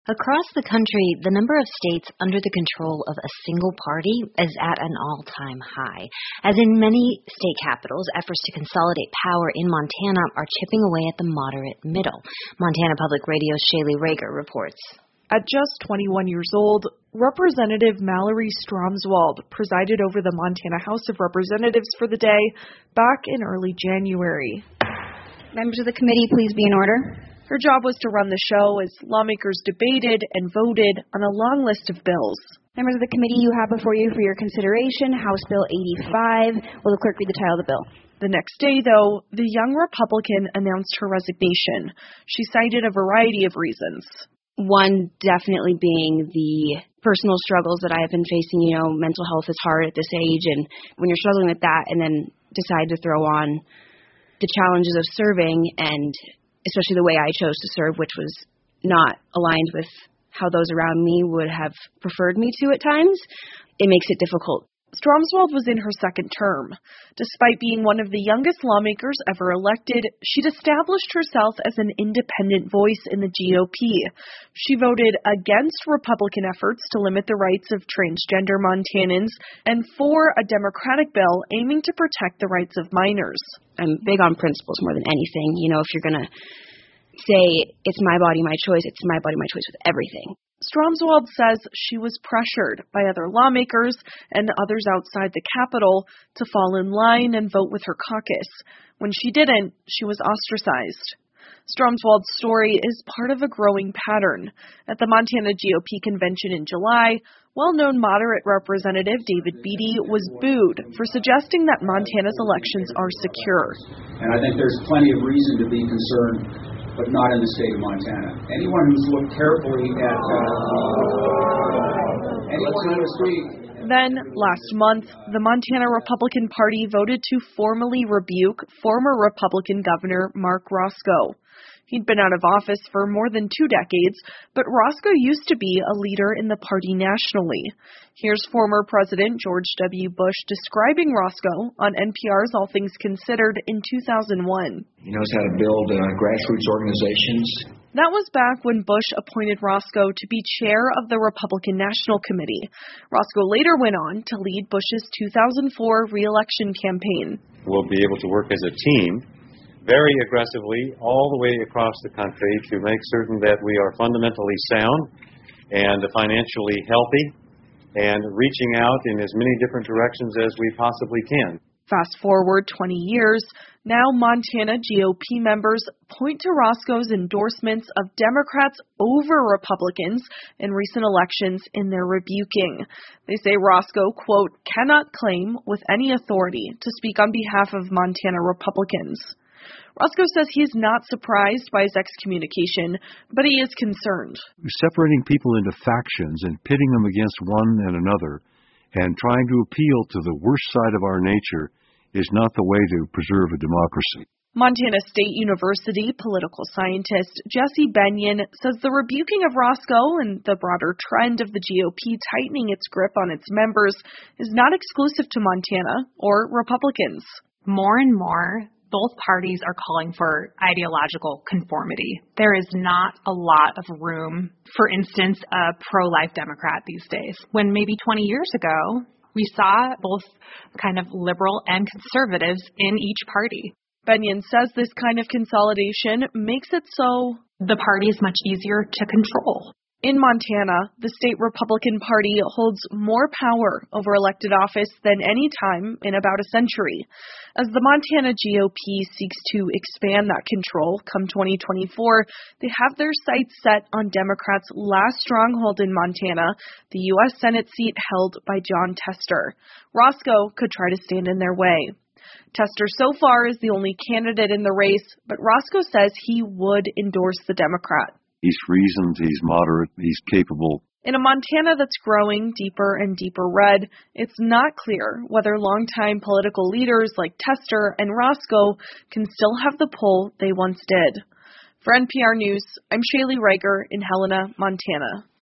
Across the country, the number of states under the control of a single party is at an all-time high. As in many state capitals, efforts to consolidate power in Montana are chipping away at the moderate middle. Montana Public Radio's Shaylee Rager reports. At just 21 years old, Representative Mallory Stromswald presided over the Montana House of Representatives for the day back in early January. Members of the committee, please be in order. Her job was to run the show as lawmakers debated and voted on a long list of bills. Members of the committee, you have before you for your consideration House Bill 85. Will the clerk read the title of the bill? The next day, though, the young Republican announced her resignation. She cited a variety of reasons. One definitely being the personal struggles that I have been facing. You know, mental health is hard at this age, and when you're struggling with that and then decide to throw on the challenges of serving, and especially the way I chose to serve, which was not aligned with how those around me would have preferred me to at times, it makes it difficult. Stromswald was in her second term. Despite being one of the youngest lawmakers ever elected, she'd established herself as an independent voice in the GOP. She voted against Republican efforts to limit the rights of transgender Montanans and for a Democratic bill aiming to protect the rights of minors. I'm big on principles more than anything. You know, if you're going to say it's my body, my choice, it's my body, my choice with everything. Stromswald says she was pressured by other lawmakers and others outside the Capitol to fall in line and vote with her caucus. When she didn't, she was ostracized. Stromswald's story is part of a growing pattern. At the Montana GOP convention in July, well-known moderate Representative David Beatty was booed for suggesting that Montana's elections are secure. And I think there's plenty of reason to be concerned, but not in the state of Montana. Anyone who's looked carefully at anyone on the street. Then, last month, the Montana Republican Party voted to formally rebuke former Republican Governor Mark Roscoe. He'd been out of office for more than 2 decades, but Roscoe used to be a leader in the party nationally. Here's former President George W. Bush describing Roscoe on NPR's All Things Considered in 2001. He knows how to build grassroots organizations. That was back when Bush appointed Roscoe to be chair of the Republican National Committee. Roscoe later went on to lead Bush's 2004 re-election campaign. We'll be able to work as a team very aggressively all the way across the country to make certain that we are fundamentally sound and financially healthy and reaching out in as many different directions as we possibly can. Fast forward 20 years, now Montana GOP members point to Roscoe's endorsements of Democrats over Republicans in recent elections in their rebuking. They say Roscoe, quote, cannot claim with any authority to speak on behalf of Montana Republicans. Roscoe says he is not surprised by his excommunication, but he is concerned. Separating people into factions and pitting them against one and another and trying to appeal to the worst side of our nature is not the way to preserve a democracy. Montana State University political scientist Jesse Bennion says the rebuking of Roscoe and the broader trend of the GOP tightening its grip on its members is not exclusive to Montana or Republicans. More and more, both parties are calling for ideological conformity. There is not a lot of room, for instance, a pro-life Democrat these days. When maybe 20 years ago, we saw both kind of liberal and conservatives in each party. Bennion says this kind of consolidation makes it so the party is much easier to control. In Montana, the state Republican Party holds more power over elected office than any time in about a century. As the Montana GOP seeks to expand that control come 2024, they have their sights set on Democrats' last stronghold in Montana, the U.S. Senate seat held by Jon Tester. Roscoe could try to stand in their way. Tester so far is the only candidate in the race, but Roscoe says he would endorse the Democrat. He's reasoned, he's moderate, he's capable. In a Montana that's growing deeper and deeper red, it's not clear whether longtime political leaders like Tester and Roscoe can still have the pull they once did. For NPR News, I'm Shaylee Rager in Helena, Montana.